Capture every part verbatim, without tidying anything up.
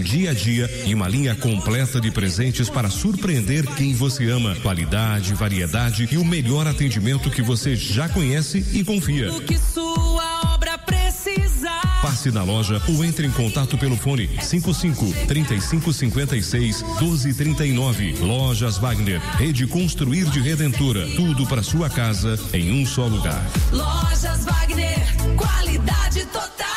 dia a dia e uma linha completa de presentes para surpreender quem você ama. Qualidade, variedade e o melhor atendimento que você já conhece e confia. O que sua obra precisar. Passe na loja ou entre em contato pelo fone cinco cinco, trinta e cinco, cinquenta e seis, doze, trinta e nove. Lojas Wagner, rede Construir de Redentora. Tudo para sua casa em um só lugar. Lojas Wagner, qualidade total.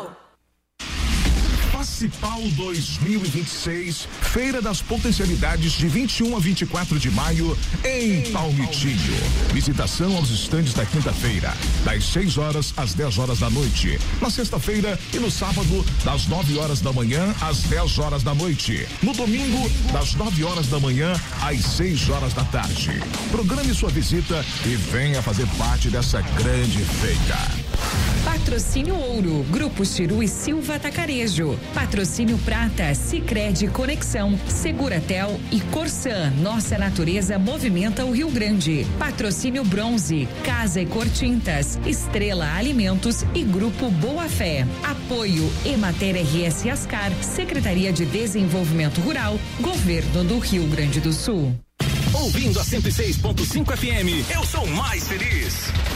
Municipal dois mil e vinte e seis, Feira das Potencialidades de vinte e um a vinte e quatro de maio em Palmitinho. Visitação aos estandes da quinta-feira, das seis horas às dez horas da noite. Na sexta-feira e no sábado, das nove horas da manhã às dez horas da noite. No domingo, das nove horas da manhã às seis horas da tarde. Programe sua visita e venha fazer parte dessa grande feira. Patrocínio Ouro, Grupo Chiru e Silva Atacarejo. Patrocínio Prata, Sicredi Conexão, Seguratel e Corsan. Nossa natureza movimenta o Rio Grande. Patrocínio Bronze, Casa e Cor Tintas, Estrela Alimentos e Grupo Boa Fé. Apoio Emater R S Ascar, Secretaria de Desenvolvimento Rural, Governo do Rio Grande do Sul. Ouvindo a cento e seis ponto cinco F M, eu sou mais feliz.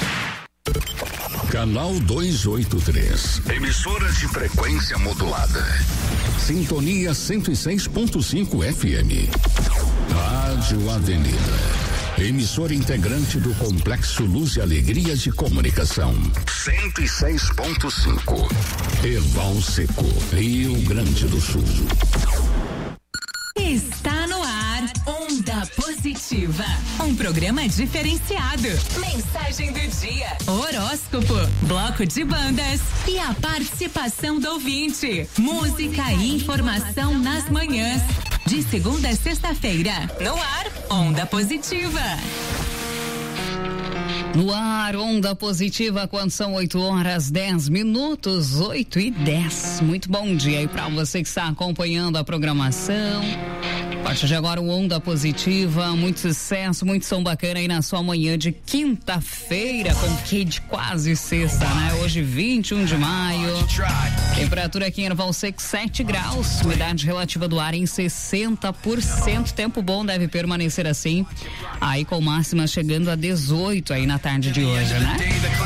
Canal duzentos e oitenta e três. Emissora de frequência modulada. Sintonia cento e seis ponto cinco F M. Rádio Avenida. Emissora integrante do Complexo Luz e Alegria de Comunicação. cento e seis ponto cinco. Erval Seco, Rio Grande do Sul. Está no ar Onda Positiva, um programa diferenciado. Mensagem do dia, horóscopo, bloco de bandas e a participação do ouvinte. Música e informação nas manhãs, de segunda a sexta-feira. No ar, Onda Positiva. No ar, Onda Positiva, quando são oito horas, dez minutos, oito e dez. Muito bom dia aí pra você que está acompanhando a programação. A partir de agora, o Onda Positiva, muito sucesso, muito som bacana aí na sua manhã de quinta-feira, com que de quase sexta, né? Hoje, vinte e um de maio. Temperatura aqui em Erval Seco, sete graus. Umidade relativa do ar em sessenta por cento. Tempo bom deve permanecer assim. Aí com máxima chegando a dezoito aí na tarde de hoje, né?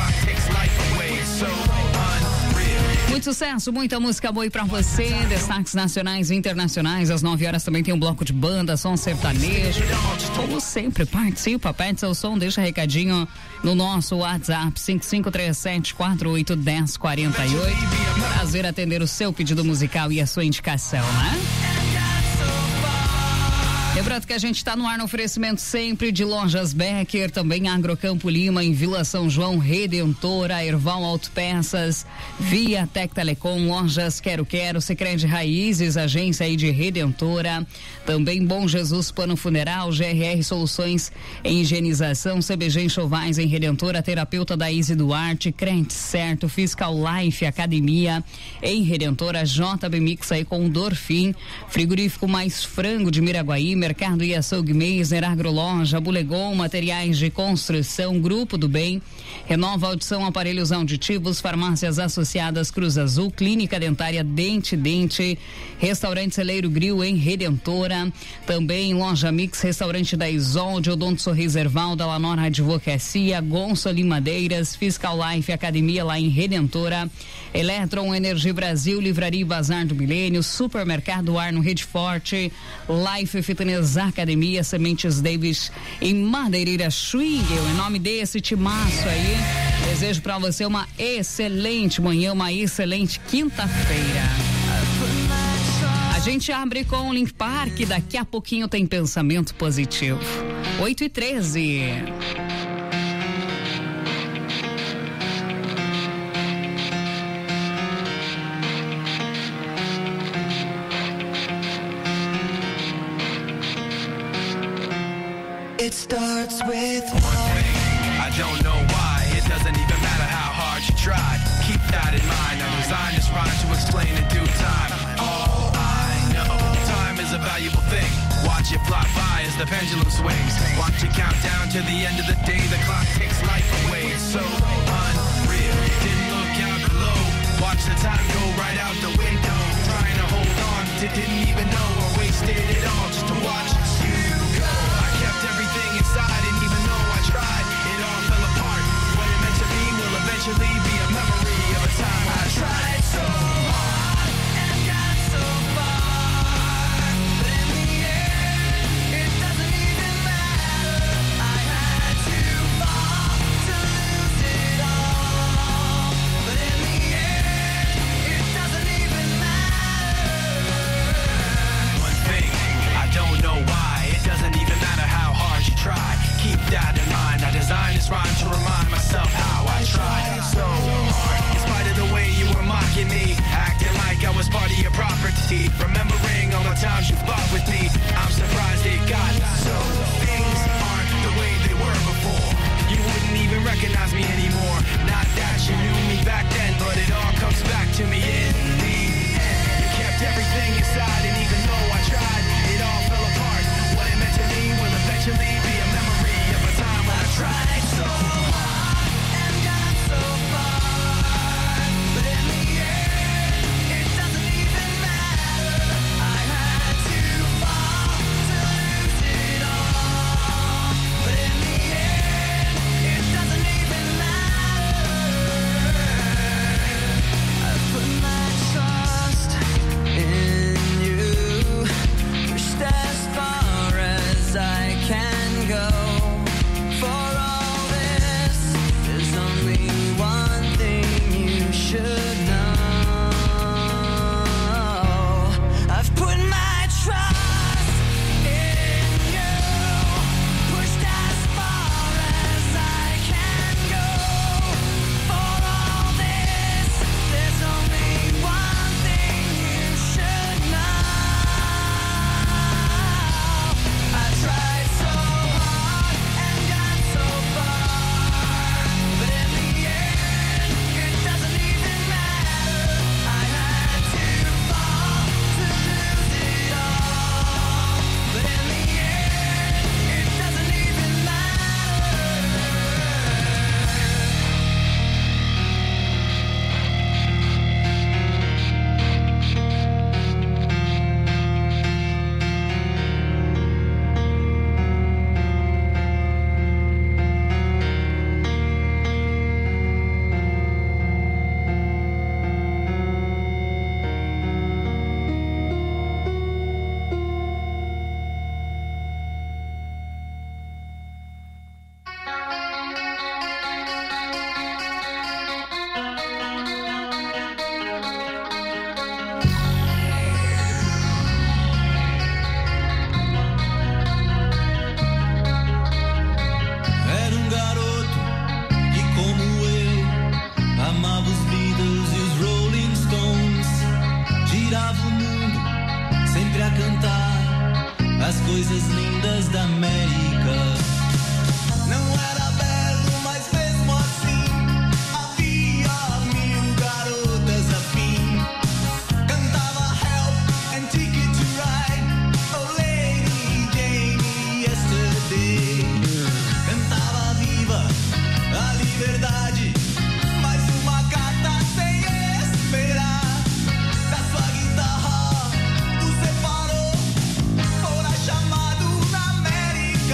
Muito sucesso, muita música boa aí pra você, destaques nacionais e internacionais. Às nove horas também tem um bloco de banda, som sertanejo. Como sempre, participa, pede seu som, deixa recadinho no nosso WhatsApp cinco cinco três sete, quatro oito um zero, quatro oito. Prazer atender o seu pedido musical e a sua indicação, né? Lembrando que a gente está no ar no oferecimento sempre de Lojas Becker, também Agrocampo Lima, em Vila São João, Redentora, Erval Autopeças, Via Tec Telecom, Lojas Quero Quero, Sicredi Raízes, agência aí de Redentora, também Bom Jesus Plano Funeral, G R R Soluções em Higienização, C B G Enxovais em Redentora, Terapeuta da Izzy Duarte, Crente Certo, Fiscal Life Academia em Redentora, J B Mix aí com Dorfim, Frigorífico Mais Frango de Miraguaí, Mercado e Açougue Meiser, Agroloja, Bulegon, Materiais de Construção, Grupo do Bem, Renova Audição, Aparelhos Auditivos, Farmácias Associadas Cruz Azul, Clínica Dentária Dente Dente, Restaurante Celeiro Grill em Redentora, também Loja Mix, Restaurante da Isolde, Odonto Sorriso Erval, da Lanora Advocacia, Gonçalo Madeiras, Fiscal Life Academia lá em Redentora, Eletron Energia Brasil, Livraria Bazar do Milênio, Supermercado Arno Rede Forte, Life Fitness Academia, Sementes Davis em Madeireira Schwingel. Em nome desse timaço aí, desejo pra você uma excelente manhã, uma excelente quinta-feira. A gente abre com o Link Park, daqui a pouquinho tem pensamento positivo. oito e treze. It starts with one thing. I don't know why. It doesn't even matter how hard you try. Keep that in mind. I designed this rhyme to explain in due time. All I know, time is a valuable thing. Watch it fly by as the pendulum swings. Watch it count down to the end of the day. The clock takes life away. It's so unreal. Didn't look out below. Watch the time go right out the window. Trying to hold on loved it, didn't even know I wasted it all just to watch you go. I kept everything inside, and even though I tried, it all fell apart. What it meant to be will eventually be a memory of a time I tried so hard and got so far, but in the end, it doesn't even matter. I had to fall to lose it all, but in the end, it doesn't even matter. One thing, I don't know why, it doesn't even matter how hard you try. Keep that in mind, I designed this rhyme to remind myself how I tried so hard. In spite of the way you were mocking me, acting like I was part of your property, remembering all the times you fought with me, I'm surprised it got so. Things aren't the way they were before. You wouldn't even recognize me anymore. Not that you knew me back then, but it all comes back to me in the end. You kept everything inside, and even though I tried, it all fell apart. What it meant to me will eventually be a memory of a time when I tried so hard and got so far, but in the end, it doesn't even matter. I had to fall to lose it all, but in the end, it doesn't even matter. I put my trust in you, pushed as far as I can go. For all this, there's only one thing you should know. I've put my trust in you, pushed as far as I can go. For all this, there's only one thing you should know. I tried so hard and got so far, but in the end, it doesn't even matter. I had to fall to lose it all, but in the end, it doesn't even matter. Era um garoto que, como eu, amava os Beatles e os Rolling Stones. Girava o mundo, sempre a cantar as coisas lindas da América. Não era belo, mas mesmo assim havia mil garotas afim. Cantava Help and Ticket to Ride, Oh Lady Jane, Yesterday. Cantava Viva a liberdade, mais uma carta sem esperar. Da sua guitarra o separou, fora chamado na América.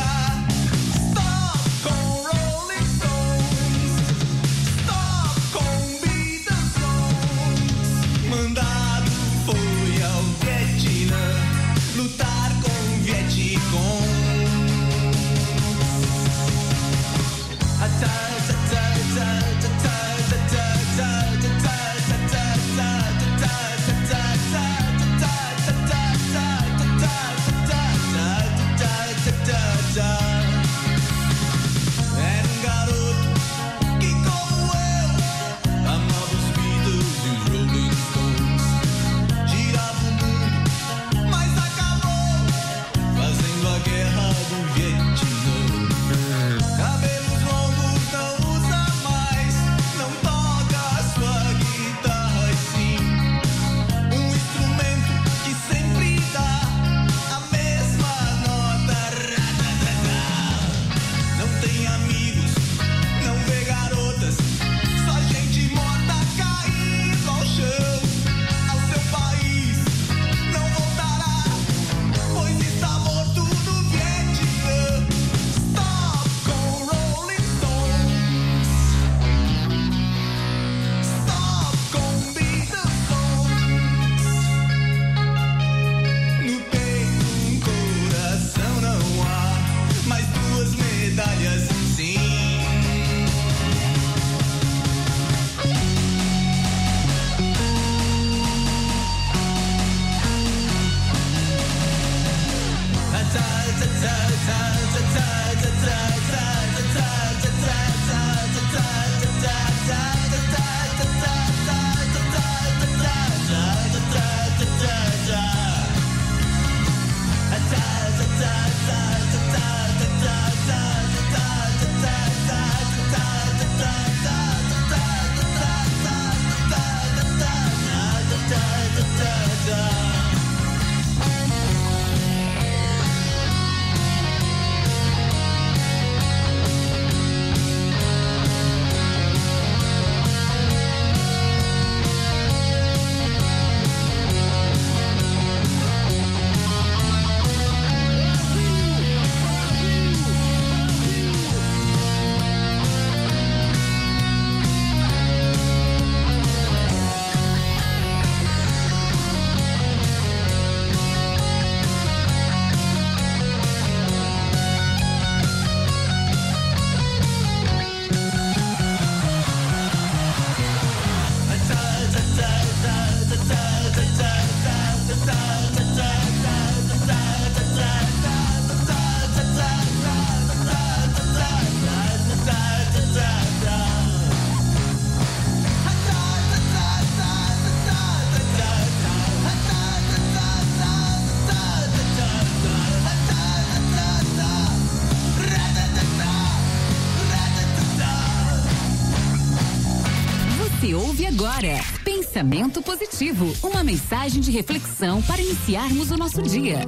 agora. Pensamento positivo, uma mensagem de reflexão para iniciarmos o nosso dia.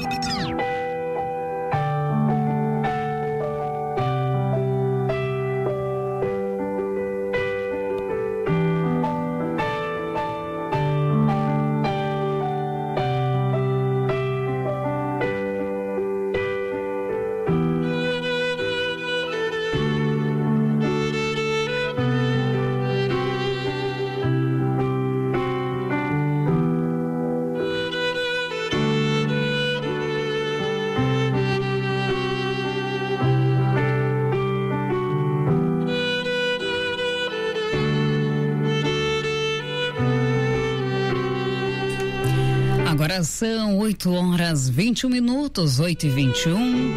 Agora são oito horas vinte e um minutos, oito e vinte e um.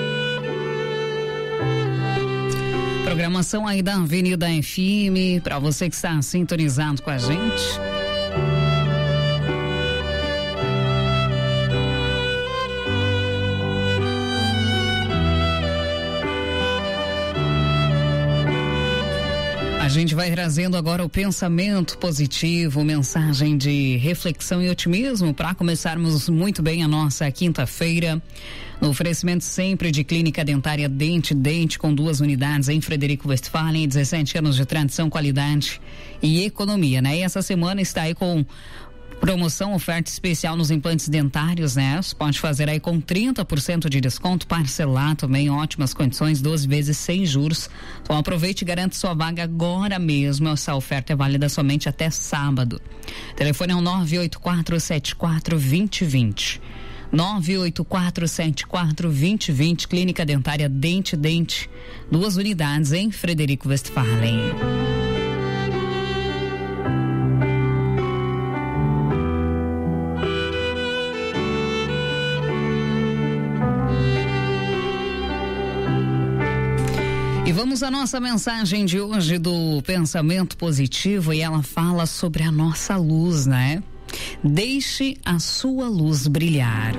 Programação aí da Avenida F M, para você que está sintonizado com a gente. A gente vai trazendo agora o pensamento positivo, mensagem de reflexão e otimismo para começarmos muito bem a nossa quinta-feira. No oferecimento sempre de Clínica Dentária Dente Dente, com duas unidades em Frederico Westphalen, dezessete anos de tradição, qualidade e economia, né? E essa semana está aí com promoção, oferta especial nos implantes dentários, né? Você pode fazer aí com trinta por cento de desconto, parcelar também, ótimas condições, doze vezes sem juros. Então aproveite e garante sua vaga agora mesmo. Essa oferta é válida somente até sábado. O telefone é o nove oito quatro sete quatro dois zero dois zero. nove oito quatro sete quatro dois zero dois zero. Clínica Dentária Dente Dente, duas unidades em Frederico Westphalen. E vamos à nossa mensagem de hoje do pensamento positivo, e ela fala sobre a nossa luz, né? Deixe a sua luz brilhar.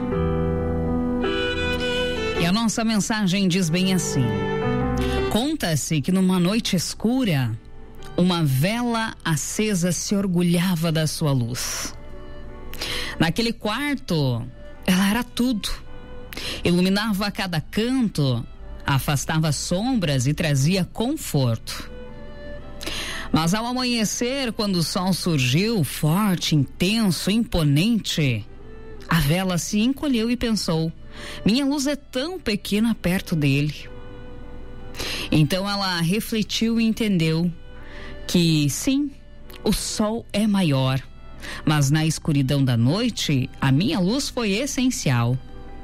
E a nossa mensagem diz bem assim: conta-se que numa noite escura, uma vela acesa se orgulhava da sua luz. Naquele quarto, ela era tudo. Iluminava cada canto, afastava sombras e trazia conforto. Mas ao amanhecer, quando o sol surgiu, forte, intenso, imponente, a vela se encolheu e pensou: minha luz é tão pequena perto dele. Então ela refletiu e entendeu que sim, o sol é maior, mas na escuridão da noite, a minha luz foi essencial.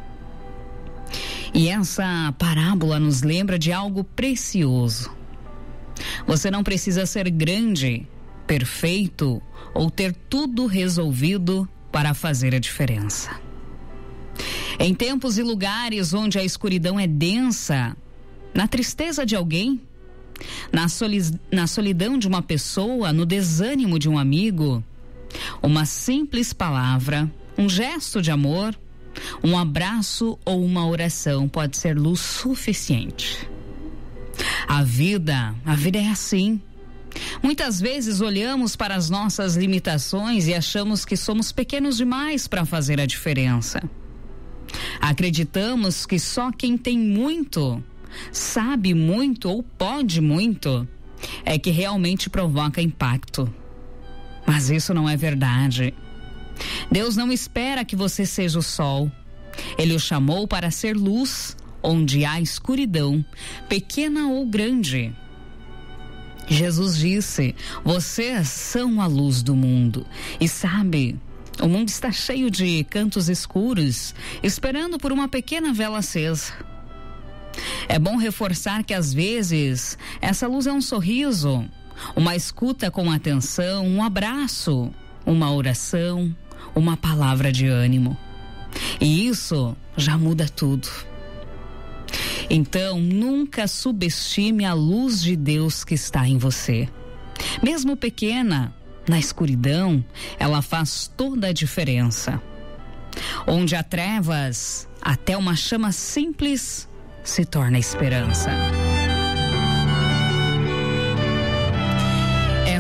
E essa parábola nos lembra de algo precioso. Você não precisa ser grande, perfeito ou ter tudo resolvido para fazer a diferença. Em tempos e lugares onde a escuridão é densa, na tristeza de alguém, na, soli- na solidão de uma pessoa, no desânimo de um amigo, uma simples palavra, um gesto de amor, um abraço ou uma oração pode ser luz suficiente. A vida, a vida é assim. Muitas vezes olhamos para as nossas limitações e achamos que somos pequenos demais para fazer a diferença. Acreditamos que só quem tem muito, sabe muito ou pode muito, é que realmente provoca impacto. Mas isso não é verdade. Deus não espera que você seja o sol. Ele o chamou para ser luz onde há escuridão, pequena ou grande. Jesus disse: vocês são a luz do mundo. E sabe, o mundo está cheio de cantos escuros, esperando por uma pequena vela acesa. É bom reforçar que às vezes essa luz é um sorriso, uma escuta com atenção, um abraço, uma oração, uma palavra de ânimo. E isso já muda tudo. Então, nunca subestime a luz de Deus que está em você. Mesmo pequena, na escuridão, ela faz toda a diferença. Onde há trevas, até uma chama simples se torna esperança. Essa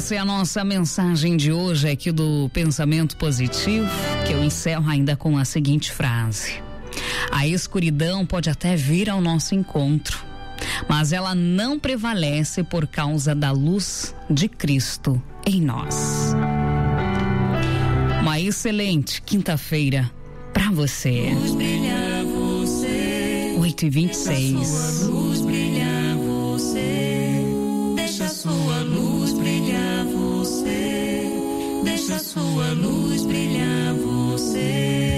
Essa é a nossa mensagem de hoje aqui do Pensamento Positivo, que eu encerro ainda com a seguinte frase: a escuridão pode até vir ao nosso encontro, mas ela não prevalece por causa da luz de Cristo em nós. Uma excelente quinta-feira para você. Luz brilha você. oito e vinte e seis. Deixa sua luz brilhar você. Deixa sua luz brilhar você. Deixa sua luz brilhar você.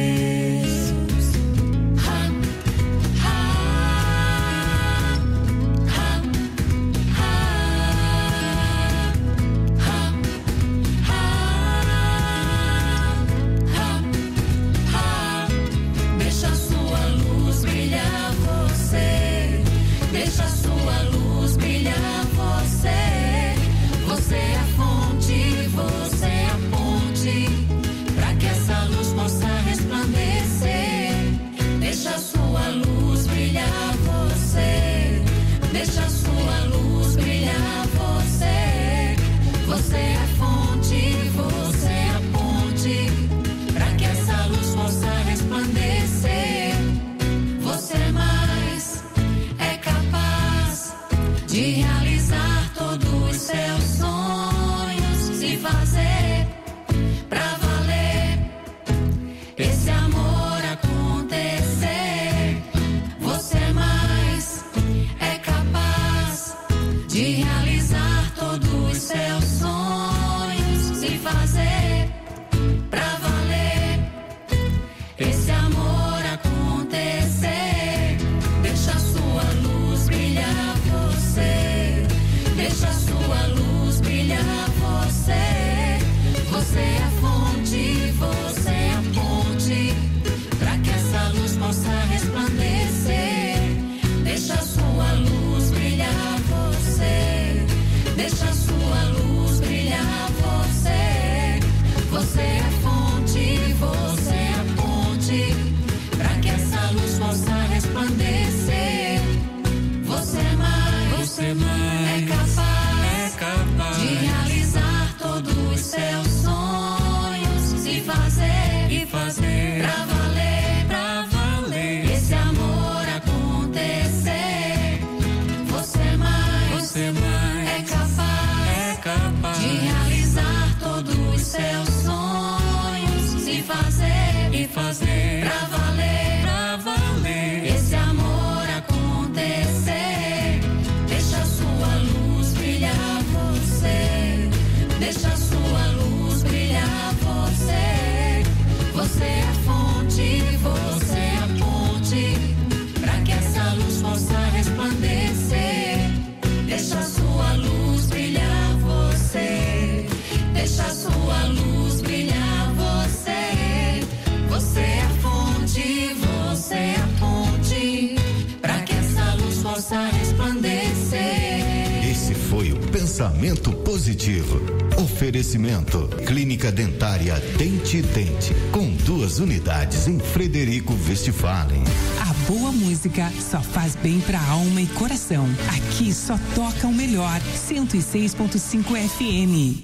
Pensamento Positivo. Oferecimento Clínica Dentária Dente Dente, com duas unidades em Frederico Westphalen. A boa música só faz bem pra alma e coração. Aqui só toca o melhor. cento e seis ponto cinco F M.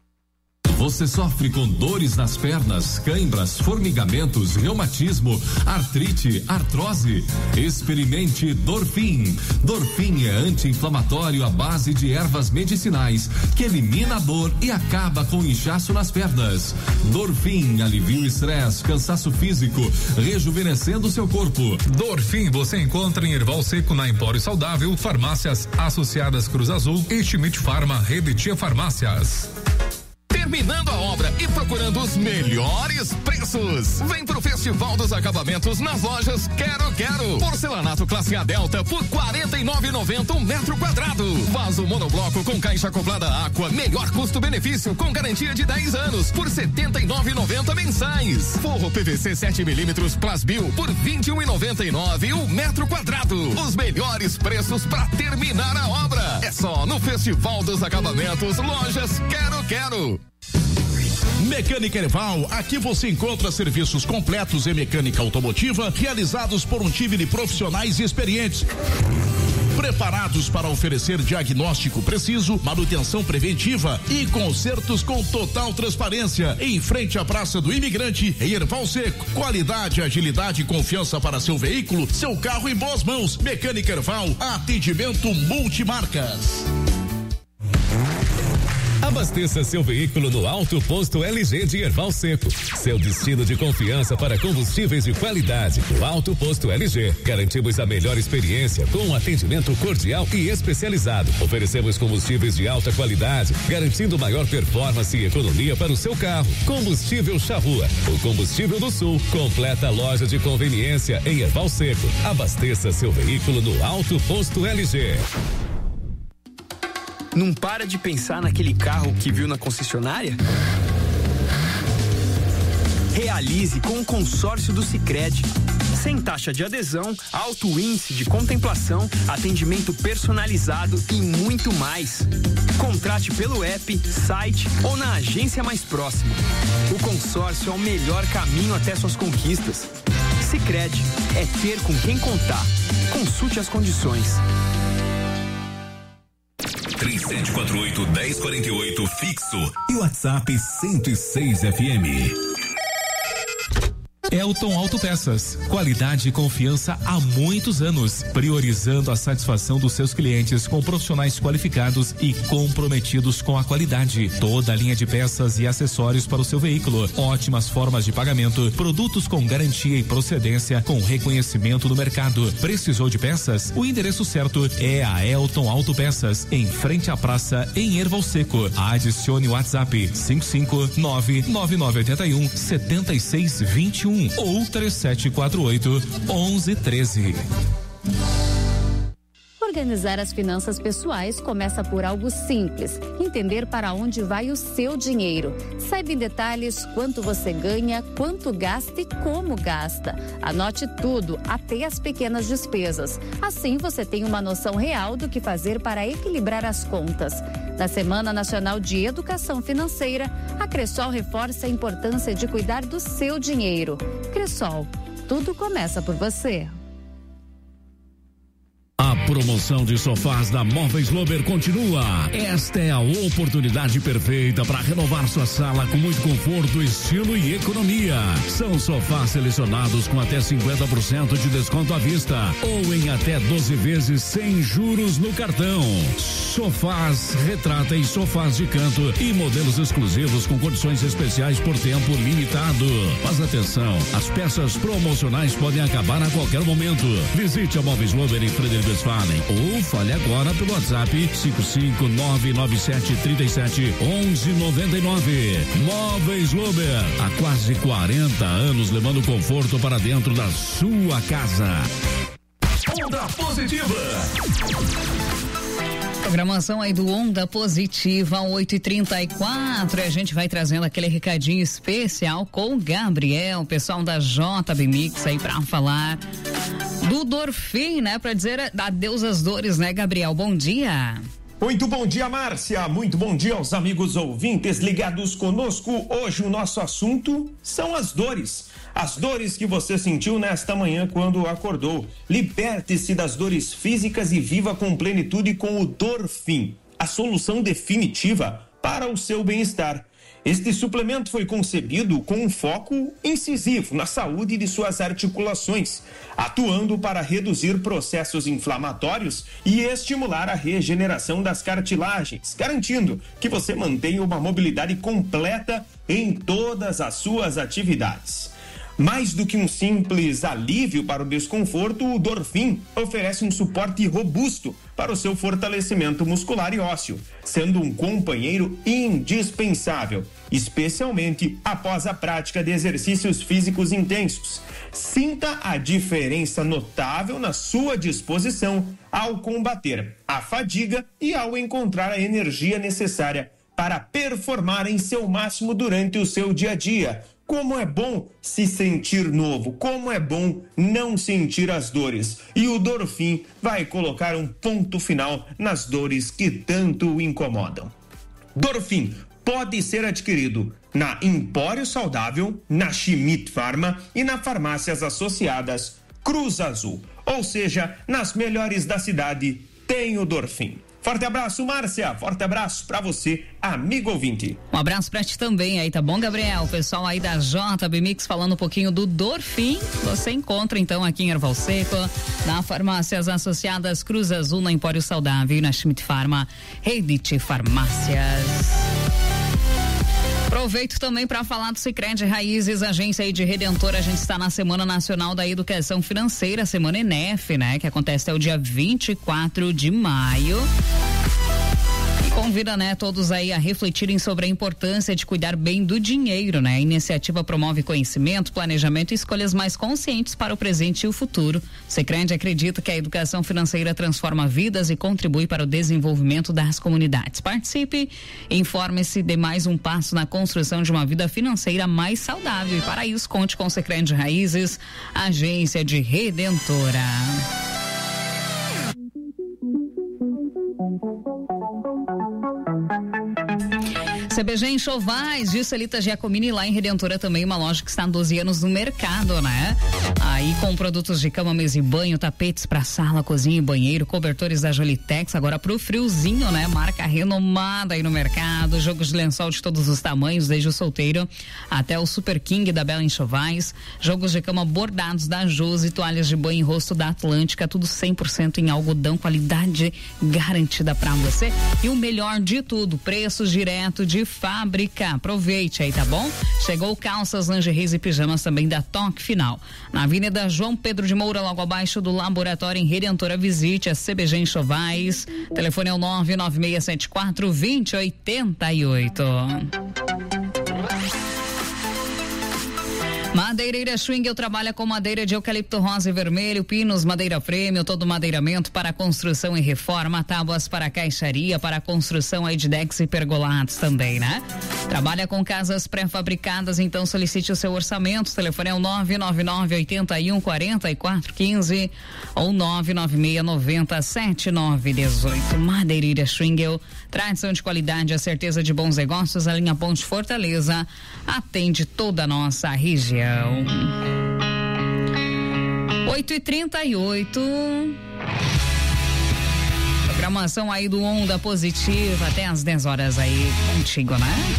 Você sofre com dores nas pernas, cãibras, formigamentos, reumatismo, artrite, artrose? Experimente Dorfin. Dorfin é anti-inflamatório à base de ervas medicinais que elimina a dor e acaba com o inchaço nas pernas. Dorfin alivia o estresse, cansaço físico, rejuvenescendo seu corpo. Dorfin você encontra em Erval Seco, na Empório Saudável, farmácias associadas Cruz Azul e Schmidt Pharma, Rede Tia Farmácias. Terminando a obra e procurando os melhores preços. Vem pro Festival dos Acabamentos nas lojas Quero Quero. Porcelanato classe A Delta por quarenta e nove reais e noventa centavos um metro quadrado. Vaso monobloco com caixa acoplada Aqua, melhor custo-benefício com garantia de dez anos por setenta e nove reais e noventa centavos mensais. Forro P V C sete milímetros Plasbil por vinte e um reais e noventa e nove centavos um metro quadrado. Os melhores preços para terminar a obra. É só no Festival dos Acabamentos, lojas Quero Quero. Mecânica Erval, aqui você encontra serviços completos em mecânica automotiva realizados por um time de profissionais experientes. preparados para oferecer diagnóstico preciso, manutenção preventiva e consertos com total transparência. Em frente à Praça do Imigrante, em Erval Seco. Qualidade, agilidade e confiança para seu veículo, seu carro em boas mãos. Mecânica Erval, atendimento multimarcas. Abasteça seu veículo no Alto Posto L G de Erval Seco. Seu destino de confiança para combustíveis de qualidade. No Alto Posto L G, garantimos a melhor experiência com um atendimento cordial e especializado. Oferecemos combustíveis de alta qualidade, garantindo maior performance e economia para o seu carro. Combustível Charrua, o combustível do Sul. Completa loja de conveniência em Erval Seco. Abasteça seu veículo no Alto Posto L G. Não para de pensar naquele carro que viu na concessionária? Realize com o consórcio do Sicredi. Sem taxa de adesão, alto índice de contemplação, atendimento personalizado e muito mais. Contrate pelo app, site ou na agência mais próxima. O consórcio é o melhor caminho até suas conquistas. Sicredi é ter com quem contar. Consulte as condições. três sete quatro oito, um zero quatro oito fixo e WhatsApp cento e seis F M. Elton Autopeças, qualidade e confiança há muitos anos, priorizando a satisfação dos seus clientes com profissionais qualificados e comprometidos com a qualidade. Toda a linha de peças e acessórios para o seu veículo, ótimas formas de pagamento, produtos com garantia e procedência com reconhecimento do mercado. Precisou de peças? O endereço certo é a Elton Autopeças, em frente à praça em Erval Seco. Adicione o WhatsApp cinco cinco nove nove nove oito um sete seis dois um ou três sete quatro oito um um um três. Organizar as finanças pessoais começa por algo simples: entender para onde vai o seu dinheiro. Saiba em detalhes quanto você ganha, quanto gasta e como gasta. Anote tudo, até as pequenas despesas. Assim você tem uma noção real do que fazer para equilibrar as contas. Na Semana Nacional de Educação Financeira, a Cressol reforça a importância de cuidar do seu dinheiro. Cressol, tudo começa por você. A promoção de sofás da Móveis Lober continua. Esta é a oportunidade perfeita para renovar sua sala com muito conforto, estilo e economia. São sofás selecionados com até cinquenta por cento de desconto à vista ou em até doze vezes sem juros no cartão. Sofás retrata e sofás de canto e modelos exclusivos com condições especiais por tempo limitado. Mas atenção, as peças promocionais podem acabar a qualquer momento. Visite a Móveis Lober em Frederico Westphalen ou fale agora pelo WhatsApp cinco cinco nove nove sete três sete um um nove nove. Móveis Lober, há quase quarenta anos levando conforto para dentro da sua casa. Onda Positiva. Programação aí do Onda Positiva, oito e trinta e quatro. A gente vai trazendo aquele recadinho especial com o Gabriel, o pessoal da J B Mix aí pra falar do Dorfin, né? Pra dizer adeus às dores, né, Gabriel? Bom dia. Muito bom dia, Márcia. Muito bom dia aos amigos ouvintes ligados conosco. Hoje o nosso assunto são as dores. As dores que você sentiu nesta manhã quando acordou. Liberte-se das dores físicas e viva com plenitude com o Dorfin, a solução definitiva para o seu bem-estar. Este suplemento foi concebido com um foco incisivo na saúde de suas articulações, atuando para reduzir processos inflamatórios e estimular a regeneração das cartilagens, garantindo que você mantenha uma mobilidade completa em todas as suas atividades. Mais do que um simples alívio para o desconforto, o Dorfin oferece um suporte robusto para o seu fortalecimento muscular e ósseo, sendo um companheiro indispensável, especialmente após a prática de exercícios físicos intensos. Sinta a diferença notável na sua disposição ao combater a fadiga e ao encontrar a energia necessária para performar em seu máximo durante o seu dia a dia. Como é bom se sentir novo, como é bom não sentir as dores. E o Dorfin vai colocar um ponto final nas dores que tanto o incomodam. Dorfin pode ser adquirido na Empório Saudável, na Schmidt Pharma e nas farmácias associadas Cruz Azul, ou seja, nas melhores da cidade tem o Dorfin. Forte abraço, Márcia. Forte abraço pra você, amigo ouvinte. Um abraço pra ti também aí, tá bom, Gabriel? O pessoal aí da J B Mix falando um pouquinho do Dorfin. Você encontra então aqui em Erval Seco, na Farmácias Associadas Cruz Azul, na Empório Saudável e na Schmidt Pharma, Rede de Farmácias. Aproveito também para falar do Sicredi Raízes, agência aí de Redentor. A gente está na Semana Nacional da Educação Financeira, Semana Enef, né? Que acontece até o dia vinte e quatro de maio. E convida, né, todos aí a refletirem sobre a importância de cuidar bem do dinheiro, né? A iniciativa promove conhecimento, planejamento e escolhas mais conscientes para o presente e o futuro. O Sicredi acredita que a educação financeira transforma vidas e contribui para o desenvolvimento das comunidades. Participe, informe-se, dê mais um passo na construção de uma vida financeira mais saudável. E para isso, conte com o Sicredi Raízes, agência de Redentora. C B G Enxovais, de Celita Giacomini, lá em Redentora também, uma loja que está há doze anos no mercado, né? Aí com produtos de cama, mesa e banho, tapetes para sala, cozinha e banheiro, cobertores da Jolitex, agora pro friozinho, né? Marca renomada aí no mercado, jogos de lençol de todos os tamanhos, desde o solteiro até o Super King da Bela Enxovais, jogos de cama bordados da Josi, toalhas de banho e rosto da Atlântica, tudo cem por cento em algodão, qualidade garantida para você. E o melhor de tudo, preços direto de fábrica. Aproveite aí, tá bom? Chegou calças, lingeries e pijamas também da Toque Final. Na Avenida João Pedro de Moura, logo abaixo do laboratório em Redentora. Visite a C B G Enxovais. Telefone é o nove nove seis sete quatro, dois zero oito oito. Madeireira Schwingel trabalha com madeira de eucalipto rosa e vermelho, pinos, madeira prêmio, todo madeiramento para construção e reforma, tábuas para caixaria, para construção aí de decks e pergolados também, né? Trabalha com casas pré-fabricadas, então solicite o seu orçamento. O telefone é o nove nove nove, oito um, quatro quatro um cinco ou nove nove seis, nove zero, sete nove um oito. Madeireira Schwingel, tradição de qualidade, a certeza de bons negócios. A linha Ponte Fortaleza atende toda a nossa região. oito e trinta e oito. Programação aí do Onda Positiva até às dez horas aí contigo, né?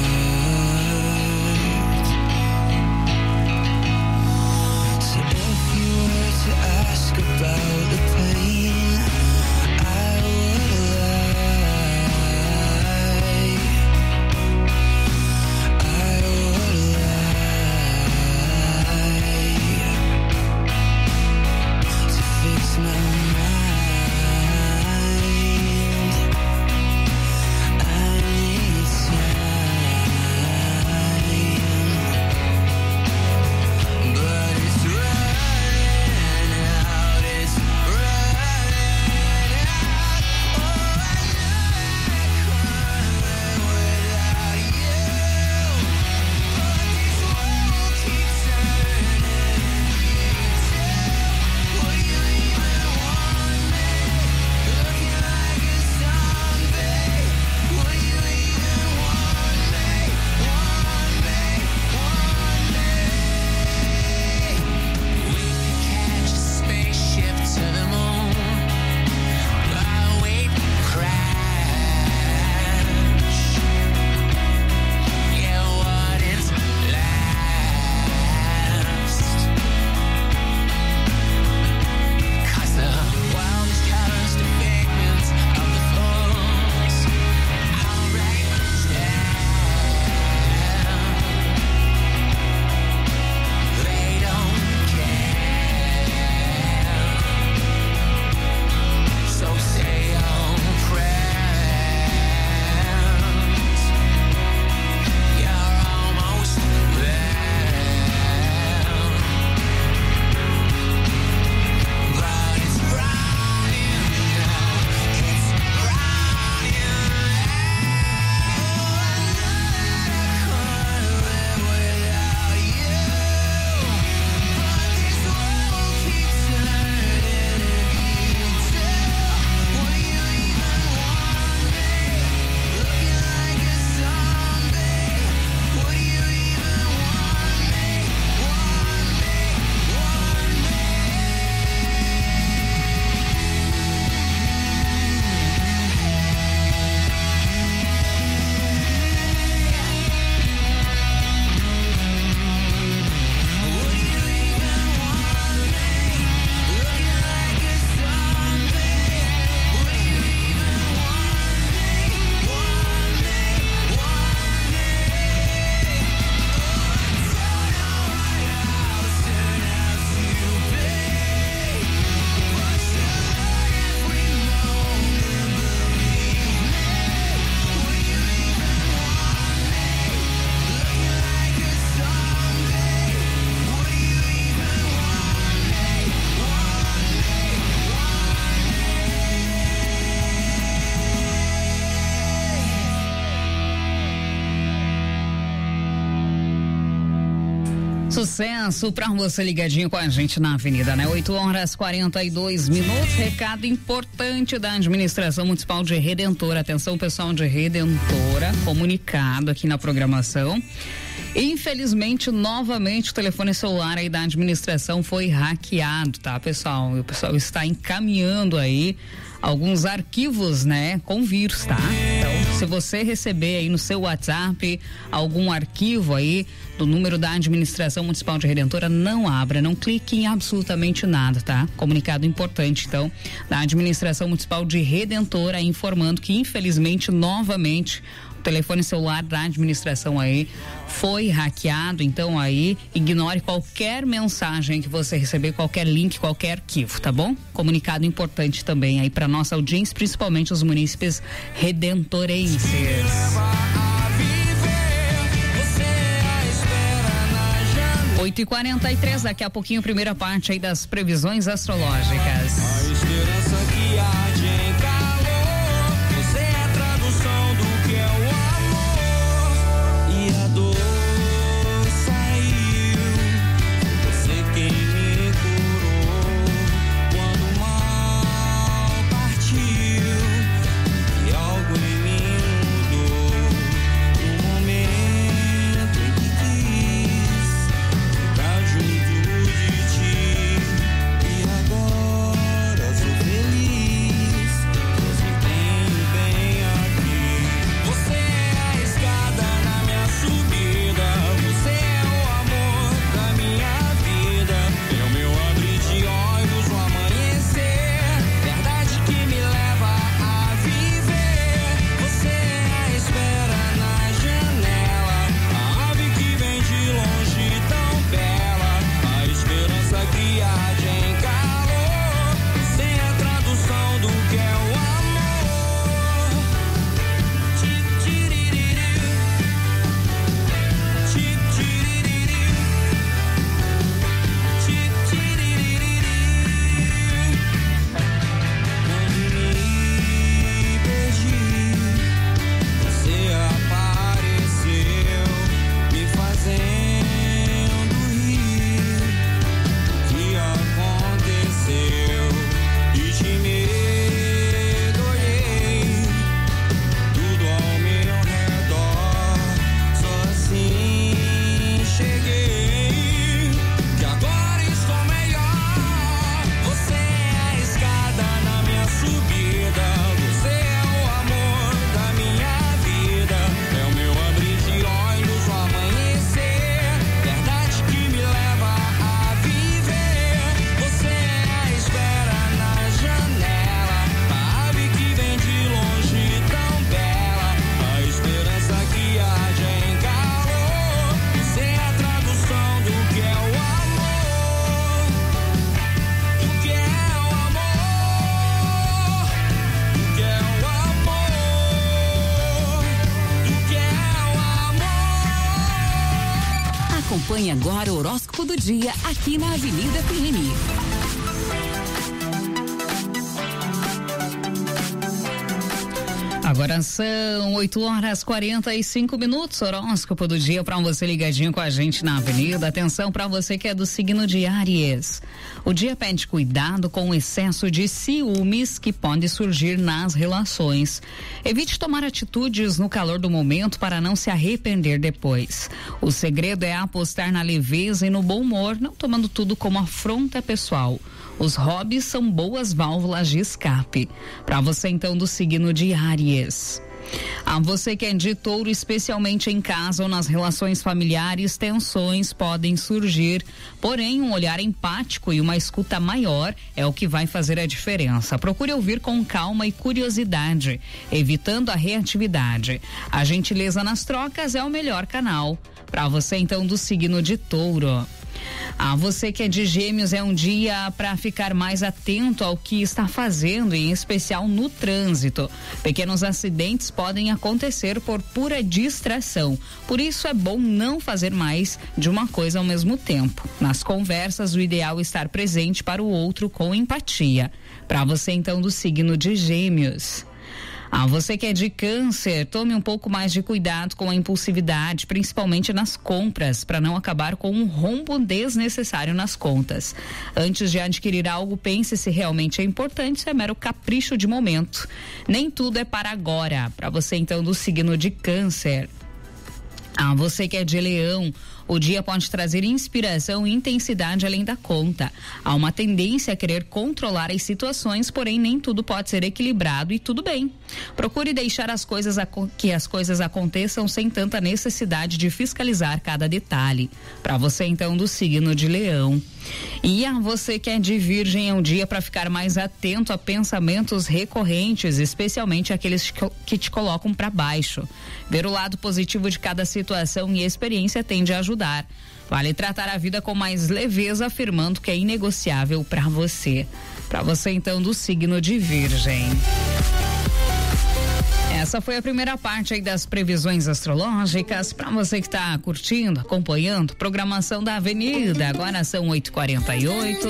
If Sucesso pra você ligadinho com a gente na avenida, né? oito horas e quarenta e dois minutos. Recado importante da Administração Municipal de Redentor. Atenção, pessoal de Redentora, comunicado aqui na programação. Infelizmente, novamente, o telefone celular aí da administração foi hackeado, tá, pessoal? E o pessoal está encaminhando aí alguns arquivos, né, com vírus, tá? Então, se você receber aí no seu WhatsApp algum arquivo aí do número da Administração Municipal de Redentora, não abra, não clique em absolutamente nada, tá? Comunicado importante, então, da Administração Municipal de Redentora, informando que, infelizmente, novamente, o telefone celular da administração aí foi hackeado, então aí ignore qualquer mensagem que você receber, qualquer link, qualquer arquivo, tá bom? Comunicado importante também aí para nossa audiência, principalmente os munícipes redentorenses. oito e quarenta e três, daqui a pouquinho, primeira parte aí das previsões astrológicas. A esperança que arde em calor, você é a tradução do que é o amor. E a dor saiu, você quem me curou. Quando o mal partiu e algo em mim mudou. No momento em que quis ficar junto de ti, e agora sou feliz, Deus me tem bem aqui. Você é a escada na minha subida, você é o amor da minha vida, é o meu abrir de olhos, o amanhecer, verdade que me leva a viver. Você é a espera na janela, a ave que vem de longe tão bela, a esperança que arde em calor, sem a tradução do que é o amor. Ti-tiririru, ti-tiririru, ti-tiririru. Quando me perdi, você apareceu, me fazendo rir. O que aconteceu? E de medo olhei tudo ao meu redor, só assim cheguei, que agora estou melhor. Você é a escada na minha subida, você é o amor da minha vida, é o meu abrir de olhos, o amanhecer, verdade que me leva a viver. Você é a espera na janela, a ave que vem de longe tão bela, a esperança que arde em calor, sem a tradução do que é o amor, do que é o amor, do que é o amor, do que é o amor. Acompanhe agora o horóscopo do dia aqui na Avenida F M. Agora são oito horas e quarenta e cinco minutos, horóscopo do dia para você ligadinho com a gente na avenida. Atenção para você que é do signo de Áries. O dia pede cuidado com o excesso de ciúmes que pode surgir nas relações. Evite tomar atitudes no calor do momento para não se arrepender depois. O segredo é apostar na leveza e no bom humor, não tomando tudo como afronta pessoal. Os hobbies são boas válvulas de escape. Para você então do signo de Áries. A você que é de Touro, especialmente em casa ou nas relações familiares, tensões podem surgir. Porém, um olhar empático e uma escuta maior é o que vai fazer a diferença. Procure ouvir com calma e curiosidade, evitando a reatividade. A gentileza nas trocas é o melhor canal. Para você então do signo de Touro. Ah, você que é de Gêmeos, é um dia para ficar mais atento ao que está fazendo, em especial no trânsito. Pequenos acidentes podem acontecer por pura distração. Por isso é bom não fazer mais de uma coisa ao mesmo tempo. Nas conversas, o ideal é estar presente para o outro com empatia. Para você então do signo de Gêmeos. Ah, você que é de câncer, tome um pouco mais de cuidado com a impulsividade, principalmente nas compras, para não acabar com um rombo desnecessário nas contas. Antes de adquirir algo, pense se realmente é importante, se é mero capricho de momento. Nem tudo é para agora. Para você então do signo de câncer. Ah, você que é de leão, o dia pode trazer inspiração e intensidade além da conta. Há uma tendência a querer controlar as situações, porém nem tudo pode ser equilibrado e tudo bem. Procure deixar as coisas que as coisas aconteçam sem tanta necessidade de fiscalizar cada detalhe. Para você então do signo de leão. E a você que é de virgem, é um dia para ficar mais atento a pensamentos recorrentes, especialmente aqueles que te colocam para baixo. Ver o lado positivo de cada situação e experiência tende a ajudar. Vale tratar a vida com mais leveza, afirmando que é inegociável para você. Para você então do signo de virgem. Essa foi a primeira parte aí das previsões astrológicas. Para você que está curtindo, acompanhando, programação da Avenida. Agora são oito e quarenta e oito.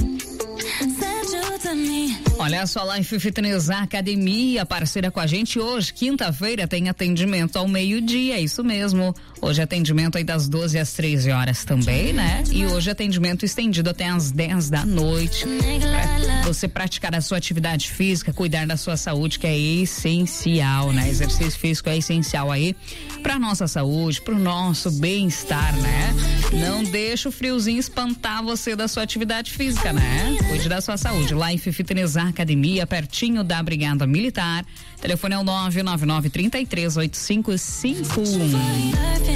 Olha só, Life Fitness Academia, parceira com a gente hoje, quinta-feira, tem atendimento ao meio-dia, é isso mesmo. Hoje atendimento aí das doze às treze horas também, né? E hoje atendimento estendido até às dez da noite. Pra você praticar a sua atividade física, cuidar da sua saúde, que é essencial, né? Exercício físico é essencial aí pra nossa saúde, pro nosso bem-estar, né? Não deixa o friozinho espantar você da sua atividade física, né? Cuide da sua saúde. Life Fitness Academia, pertinho da Brigada Militar. Telefone é o nove nove nove, três três oito cinco cinco um.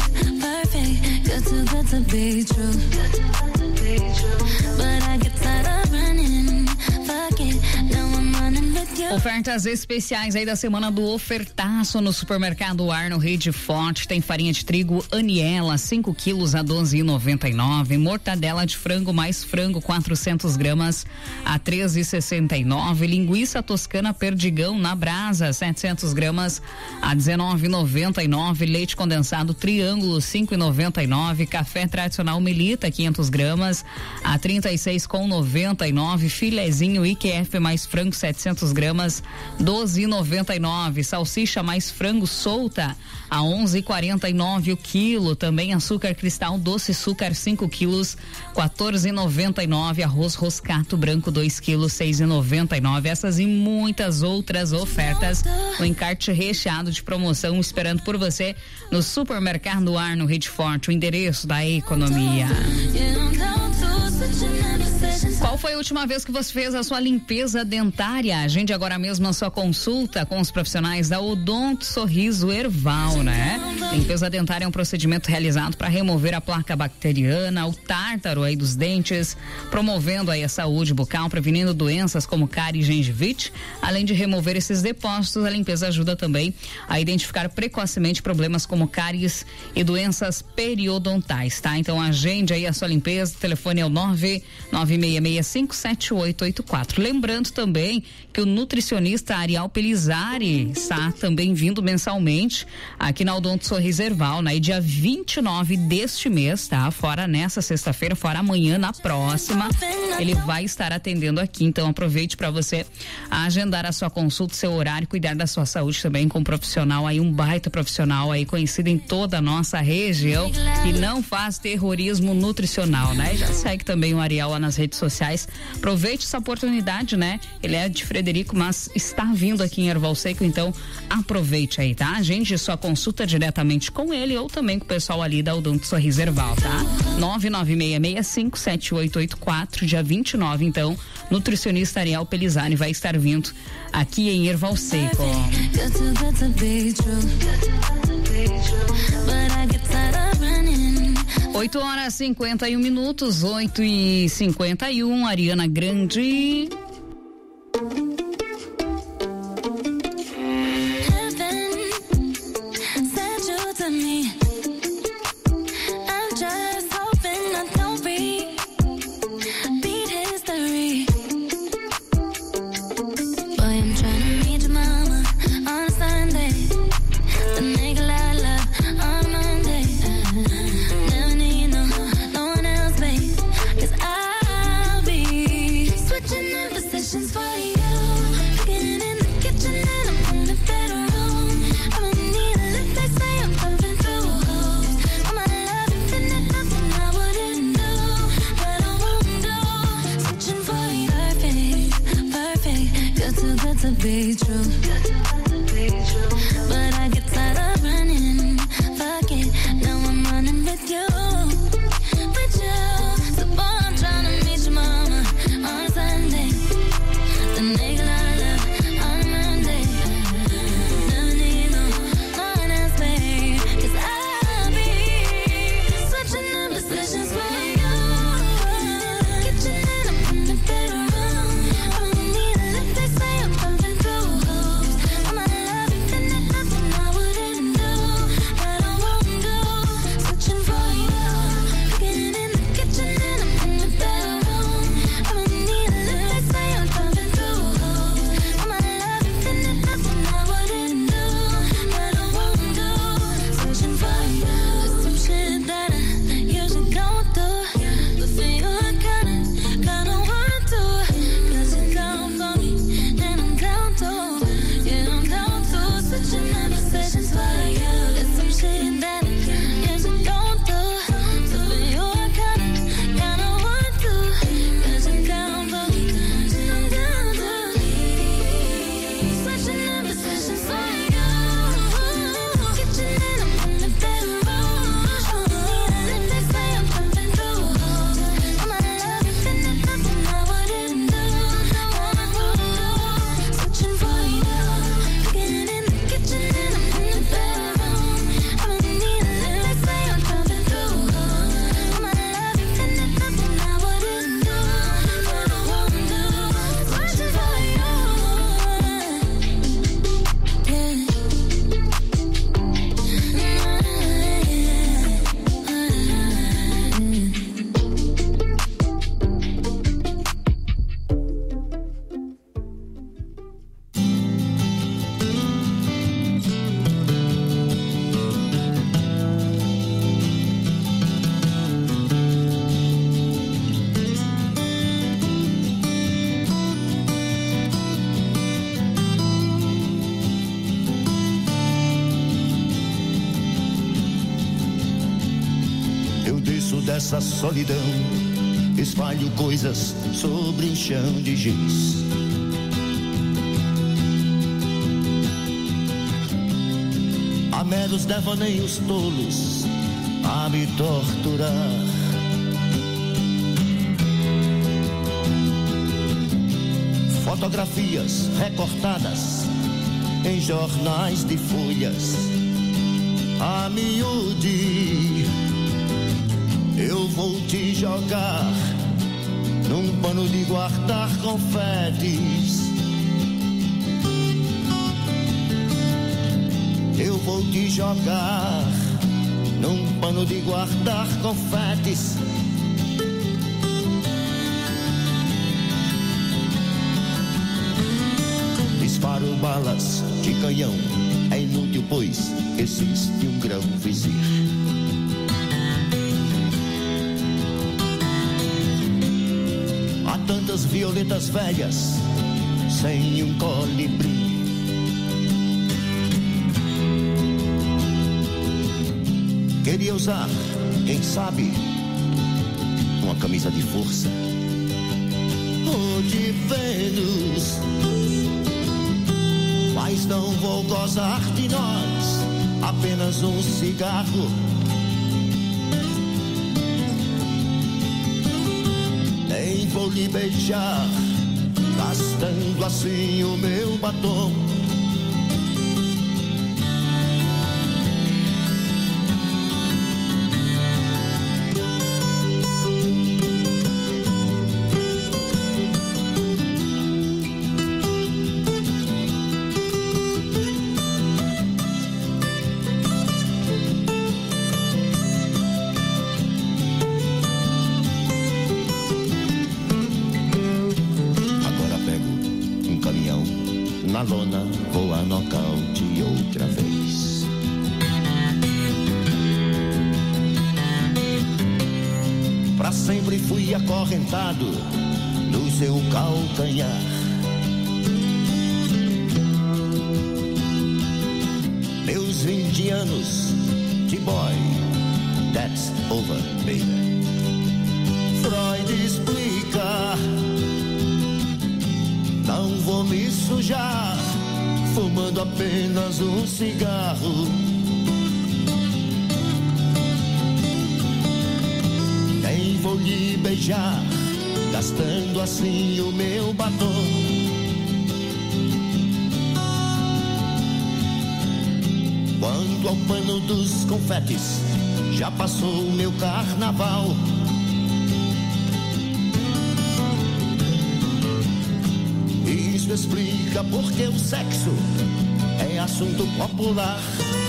Ofertas especiais aí da semana do ofertaço no Supermercado Arno Rede Forte. Tem farinha de trigo Aniela, cinco quilos a doze e noventa e nove. Mortadela de frango mais frango, quatrocentos gramas a treze e sessenta e nove. Linguiça toscana Perdigão na brasa, setecentos gramas a dezenove e noventa e nove. Leite condensado Triângulo, cinco e noventa e nove. Café tradicional Melita, quinhentos gramas a trinta e seis e noventa e nove. Filezinho I Q F mais frango, setecentos gramas doze e noventa e nove. Salsicha mais frango solta a onze e quarenta e nove o quilo. Também açúcar cristal doce açúcar cinco quilos, quatorze e noventa e nove. Arroz roscato branco dois quilos, seis e noventa e nove. Essas e muitas outras ofertas, o encarte recheado de promoção esperando por você no Supermercado Arno Rede Forte, o endereço da economia. Qual foi a última vez que você fez a sua limpeza dentária? Agende agora mesmo a sua consulta com os profissionais da Odonto Sorriso Herval, né? Limpeza dentária é um procedimento realizado para remover a placa bacteriana, o tártaro aí dos dentes, promovendo aí a saúde bucal, prevenindo doenças como cárie e gengivite. Além de remover esses depósitos, a limpeza ajuda também a identificar precocemente problemas como cáries e doenças periodontais, tá? Então agende aí a sua limpeza, o telefone é o nove nove seis seis cinco sete oito oito quatro. Lembrando também que o nutricionista Ariel Pelizari está também vindo mensalmente aqui na Odonto Sorriso Herval, né? E dia vinte e nove deste mês, tá? Fora nessa sexta-feira, fora amanhã, na próxima, ele vai estar atendendo aqui. Então aproveite para você agendar a sua consulta, seu horário, cuidar da sua saúde também com um profissional aí, um baita profissional aí conhecido em toda a nossa região e não faz terrorismo nutricional, né? Já segue também o Ariel lá nas redes sociais. Aproveite essa oportunidade, né? Ele é de Frederico, mas está vindo aqui em Erval Seco, então aproveite aí, tá? Agende sua consulta diretamente com ele ou também com o pessoal ali da Odonto Sorriso Herval, tá? nove nove seis seis cinco sete oito oito quatro, dia vinte e nove, então, nutricionista Ariel Pelizari vai estar vindo aqui em Erval Seco. oito horas e cinquenta e um minutos, oito e cinquenta e um, Ariana Grande. Switching up desço dessa solidão, espalho coisas sobre um chão de giz. Há meros devaneios tolos a me torturar. Fotografias recortadas em jornais de folhas a miúde. Eu vou te jogar num pano de guardar confetes. Eu vou te jogar num pano de guardar confetes. Disparo balas de canhão, é inútil pois existe um grão vizir. Há tantas violetas velhas sem um colibri. Queria usar, quem sabe, uma camisa de força ou de Vênus, mas não vou gozar de nós, apenas um cigarro. Nem vou lhe beijar, gastando assim o meu batom. Na lona vou a nocaute outra vez. Pra sempre fui acorrentado no seu calcanhar. Meus vinte anos de boy, that's over, baby. Freud explica. Não vou me sujar, fumando apenas um cigarro. Nem vou lhe beijar, gastando assim o meu batom. Quanto ao pano dos confetes, já passou o meu carnaval. Isso explica porque o sexo é assunto popular.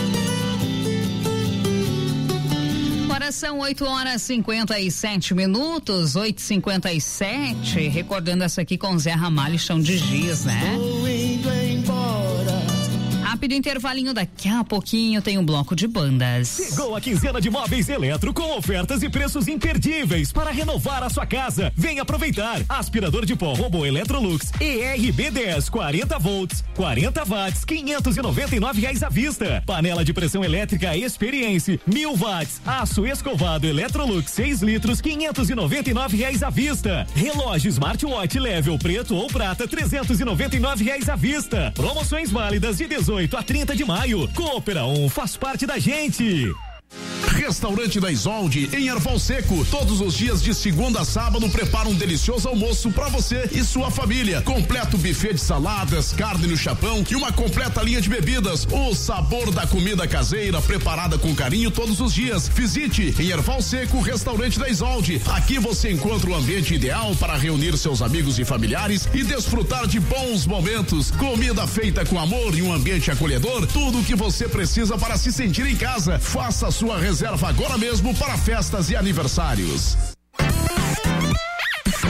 Agora são oito horas e cinquenta e sete minutos, oito e cinquenta e sete. Recordando essa aqui com Zé Ramalho, Chão de Giz, né? Estou indo embora. Rápido intervalinho, daqui a pouquinho tem um bloco de bandas. Chegou a quinzena de móveis Eletro com ofertas e preços imperdíveis para renovar a sua casa. Vem aproveitar. Aspirador de pó Robô Electrolux E R B dez, quarenta volts, quarenta watts, quinhentos e noventa e nove reais à vista. Panela de pressão elétrica Experience, mil watts, aço escovado Electrolux seis litros, quinhentos e noventa e nove reais à vista. Relógio Smartwatch Level preto ou prata, trezentos e noventa e nove reais à vista. Promoções válidas de dezoito a trinta de maio. Coopera um faz parte da gente. Restaurante da Isolde em Erval Seco. Todos os dias de segunda a sábado prepara um delicioso almoço para você e sua família. Completo buffet de saladas, carne no chapão e uma completa linha de bebidas. O sabor da comida caseira preparada com carinho todos os dias. Visite em Erval Seco, Restaurante da Isolde. Aqui você encontra o ambiente ideal para reunir seus amigos e familiares e desfrutar de bons momentos. Comida feita com amor e um ambiente acolhedor. Tudo o que você precisa para se sentir em casa. Faça a sua reserva agora mesmo para festas e aniversários.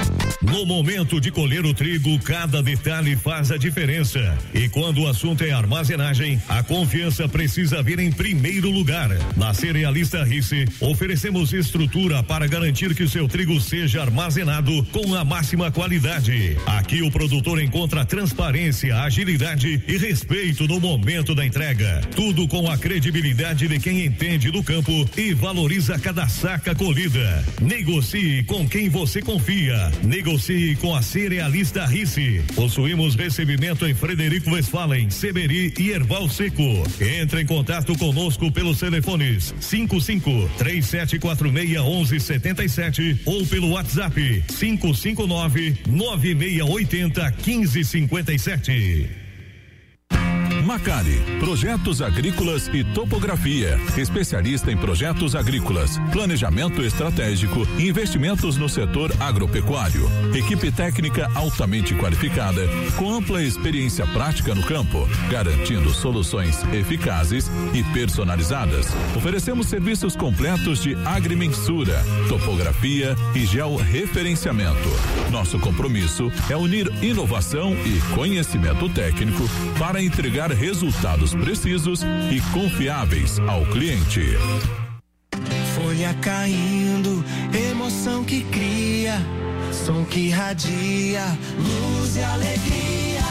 No momento de colher o trigo, cada detalhe faz a diferença. E quando o assunto é armazenagem, a confiança precisa vir em primeiro lugar. Na Cerealista Rice, oferecemos estrutura para garantir que o seu trigo seja armazenado com a máxima qualidade. Aqui o produtor encontra transparência, agilidade e respeito no momento da entrega. Tudo com a credibilidade de quem entende do campo e valoriza cada saca colhida. Negocie com quem você confia. Negocie com a Cerealista Rice. Possuímos recebimento em Frederico Westphalen, Seberi e Erval Seco. Entre em contato conosco pelos telefones cinco cinco, três sete quatro seis, um um sete sete ou pelo WhatsApp cinco cinco nove, nove seis oito zero, um cinco cinco sete. Macari, projetos agrícolas e topografia, especialista em projetos agrícolas, planejamento estratégico e investimentos no setor agropecuário. Equipe técnica altamente qualificada, com ampla experiência prática no campo, garantindo soluções eficazes e personalizadas. Oferecemos serviços completos de agrimensura, topografia e georreferenciamento. Nosso compromisso é unir inovação e conhecimento técnico para entregar resultados precisos e confiáveis ao cliente. Folha caindo, emoção que cria, som que irradia, luz e alegria.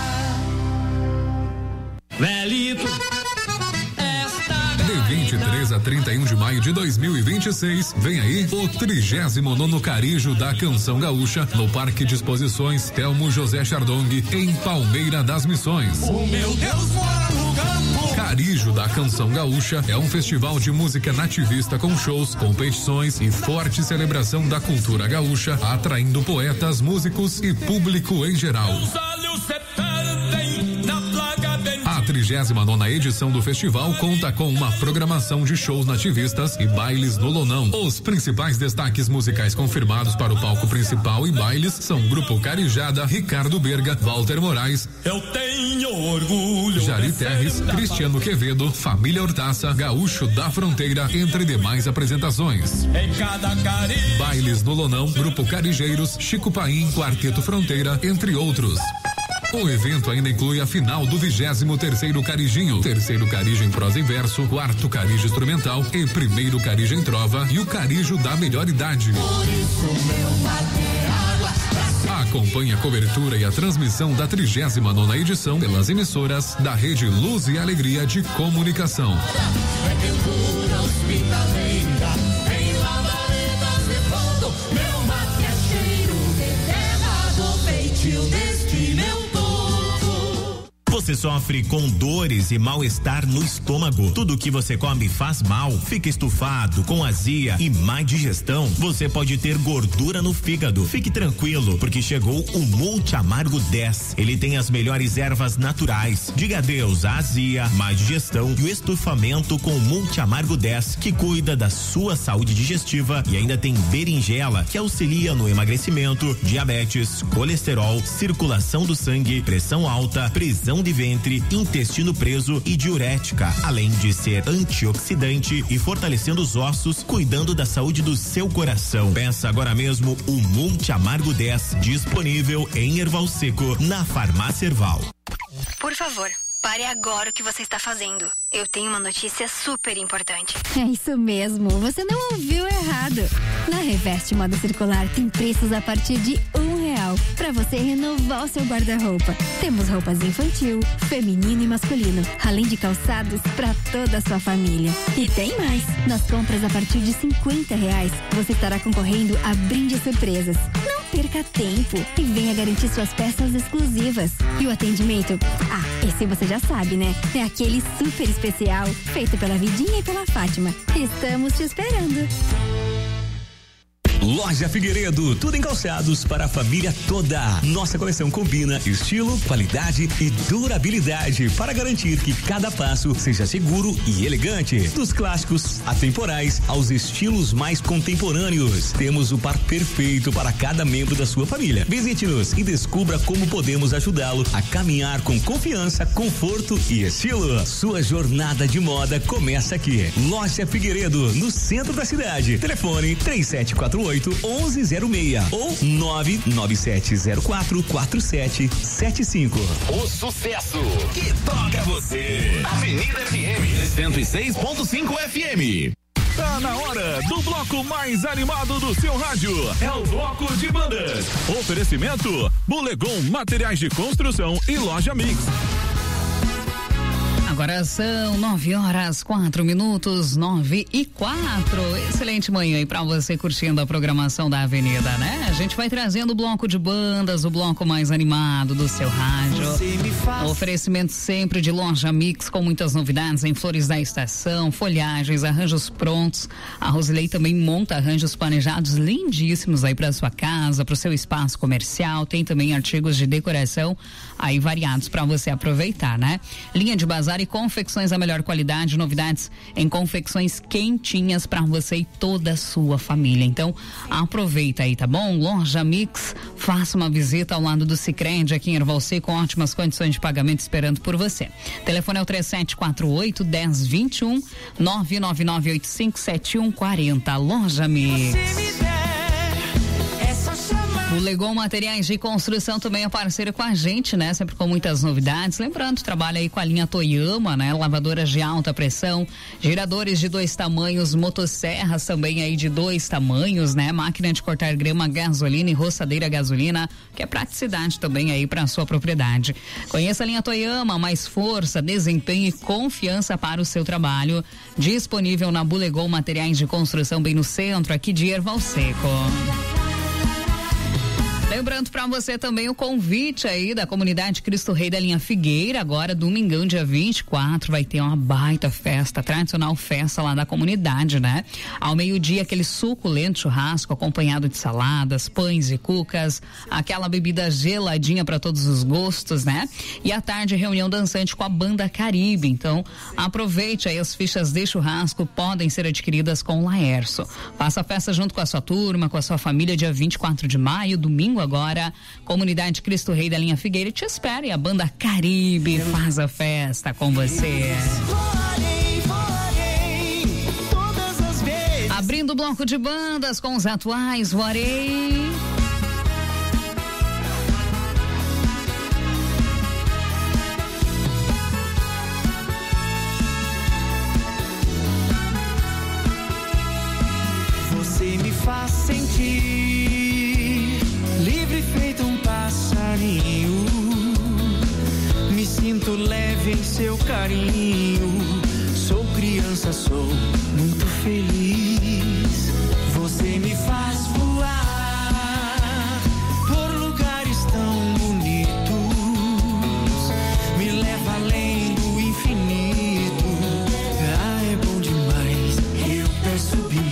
Velito. De vinte e três a trinta e um de maio de dois mil e vinte e seis, vem aí o trigésimo nono Carijo da Canção Gaúcha no Parque de Exposições Telmo José Chardong, em Palmeira das Missões. O meu Deus mora no campo. Carijo da Canção Gaúcha é um festival de música nativista com shows, competições e forte celebração da cultura gaúcha, atraindo poetas, músicos e público em geral. A trigésima nona edição do festival conta com uma programação de shows nativistas e bailes no Lonão. Os principais destaques musicais confirmados para o palco principal e bailes são Grupo Carijada, Ricardo Berga, Walter Moraes, Eu tenho orgulho, Jari Terres, Cristiano Quevedo, Família Hortaça, Gaúcho da Fronteira, entre demais apresentações. Em cada carinho. Bailes no Lonão, Grupo Carijeiros, Chico Paim, Quarteto Fronteira, entre outros. O evento ainda inclui a final do vigésimo terceiro Carijinho, terceiro Carijo em prosa e verso, quarto Carijo instrumental e primeiro Carijo em trova e o Carijo da melhor idade. Por isso meu mate água. Acompanhe a cobertura e a transmissão da trigésima nona edição pelas emissoras da Rede Luz e Alegria de Comunicação. Prefeitura hospitaleira, em lavaredas de fundo, meu mate é cheiro de terra do feitio deste meu povo. Você sofre com dores e mal-estar no estômago. Tudo que você come faz mal, fica estufado, com azia e má digestão. Você pode ter gordura no fígado. Fique tranquilo, porque chegou o Multi Amargo dez. Ele tem as melhores ervas naturais. Diga adeus à azia, má digestão e o estufamento com o Multi Amargo dez, que cuida da sua saúde digestiva, e ainda tem berinjela, que auxilia no emagrecimento, diabetes, colesterol, circulação do sangue, pressão alta, prisão de ventre, intestino preso e diurética, além de ser antioxidante e fortalecendo os ossos, cuidando da saúde do seu coração. Peça agora mesmo o Multi Amargo dez, disponível em Erval Seco, na Farmácia Erval. Por favor, pare agora o que você está fazendo. Eu tenho uma notícia super importante. É isso mesmo, você não ouviu errado. Na Reveste Moda Circular tem preços a partir de um real para você renovar o seu guarda-roupa. Temos roupas infantil, feminino e masculino, além de calçados para toda a sua família. E tem mais, nas compras a partir de cinquenta reais, você estará concorrendo a brindes surpresas. Não perca tempo e venha garantir suas peças exclusivas. E o atendimento? Ah, esse você já sabe, né? É aquele super especial, feito pela Vidinha e pela Fátima. Estamos te esperando. Loja Figueiredo, tudo em calçados para a família toda. Nossa coleção combina estilo, qualidade e durabilidade para garantir que cada passo seja seguro e elegante. Dos clássicos atemporais aos estilos mais contemporâneos, temos o par perfeito para cada membro da sua família. Visite-nos e descubra como podemos ajudá-lo a caminhar com confiança, conforto e estilo. Sua jornada de moda começa aqui. Loja Figueiredo, no centro da cidade. Telefone três sete quatro oito oito onze zero seis ou nove nove sete zero quatro quatro sete sete cinco. O sucesso que toca você. Avenida F M cento e seis ponto cinco F M. Tá na hora do bloco mais animado do seu rádio. É o bloco de bandas. Oferecimento: Bulegon Materiais de Construção e Loja Mix. Agora são nove horas, quatro minutos, nove e quatro. Excelente manhã aí pra você curtindo a programação da Avenida, né? A gente vai trazendo o bloco de bandas, o bloco mais animado do seu rádio. O oferecimento sempre de Loja Mix, com muitas novidades em flores da estação, folhagens, arranjos prontos. A Rosilei também monta arranjos planejados lindíssimos aí pra sua casa, pro seu espaço comercial. Tem também artigos de decoração aí variados pra você aproveitar, né? Linha de bazar e confecções da melhor qualidade, novidades em confecções quentinhas para você e toda a sua família. Então, aproveita aí, tá bom? Loja Mix, faça uma visita ao lado do Sicredi aqui em Erval Seco, com ótimas condições de pagamento esperando por você. Telefone é o três sete quatro oito, um zero dois um, nove nove nove oito cinco sete um quatro zero. Loja Mix. O Legon Materiais de Construção também é parceiro com a gente, né? Sempre com muitas novidades. Lembrando, trabalha aí com a linha Toyama, né? Lavadoras de alta pressão, giradores de dois tamanhos, motosserras também aí de dois tamanhos, né? Máquina de cortar grama, gasolina e roçadeira gasolina, que é praticidade também aí para sua propriedade. Conheça a linha Toyama, mais força, desempenho e confiança para o seu trabalho. Disponível na Bulegon Materiais de Construção, bem no centro, aqui de Erval Seco. Lembrando para você também o convite aí da comunidade Cristo Rei da linha Figueira, agora domingão, dia vinte e quatro, vai ter uma baita festa, tradicional festa lá da comunidade, né? Ao meio-dia, aquele suculento churrasco acompanhado de saladas, pães e cucas, aquela bebida geladinha para todos os gostos, né? E à tarde, reunião dançante com a banda Caribe. Então, aproveite aí, as fichas de churrasco podem ser adquiridas com o Laércio. Faça a festa junto com a sua turma, com a sua família, dia vinte e quatro de maio, domingo agora, comunidade Cristo Rei da linha Figueira te espera e a banda Caribe faz a festa com você. Abrindo o bloco de bandas com os atuais, Voarei. Você me faz sentir livre feito um passarinho, me sinto leve em seu carinho, sou criança, sou muito feliz. Você me faz voar por lugares tão bonitos, me leva além do infinito. Ah, é bom demais, eu peço bis.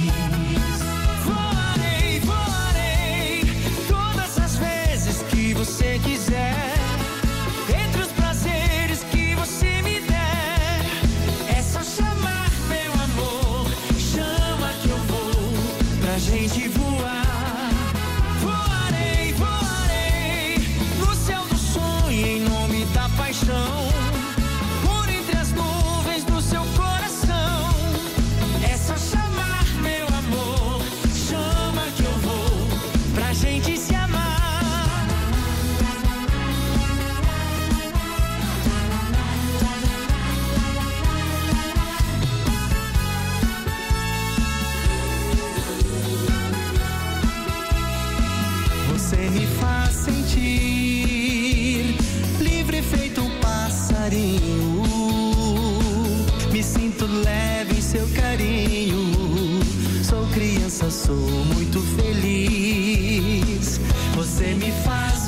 Você quiser, entre os prazeres que você me der, é só chamar, meu amor, chama que eu vou pra gente voar. Voarei, voarei no céu do sonho em nome da paixão, por entre as nuvens do seu coração. É só chamar, meu amor, chama que eu vou pra gente se amar. Você me faz sentir livre feito um passarinho, me sinto leve em seu carinho, sou criança, sou muito feliz. Você me faz